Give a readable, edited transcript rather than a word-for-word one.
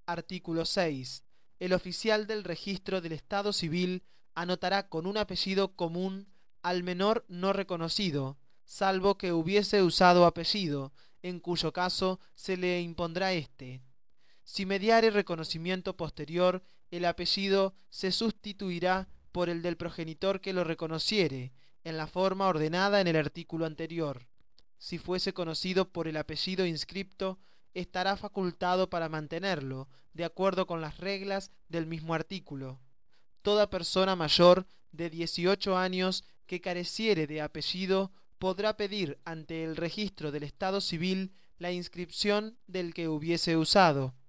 Artículo 6. El oficial del registro del Estado Civil anotará con un apellido común al menor no reconocido, salvo que hubiese usado apellido, en cuyo caso se le impondrá éste. Si mediare reconocimiento posterior, el apellido se sustituirá por el del progenitor que lo reconociere, en la forma ordenada en el artículo anterior. Si fuese conocido por el apellido inscripto, estará facultado para mantenerlo, de acuerdo con las reglas del mismo artículo. Toda persona mayor de 18 años que careciere de apellido podrá pedir ante el registro del Estado Civil la inscripción del que hubiese usado.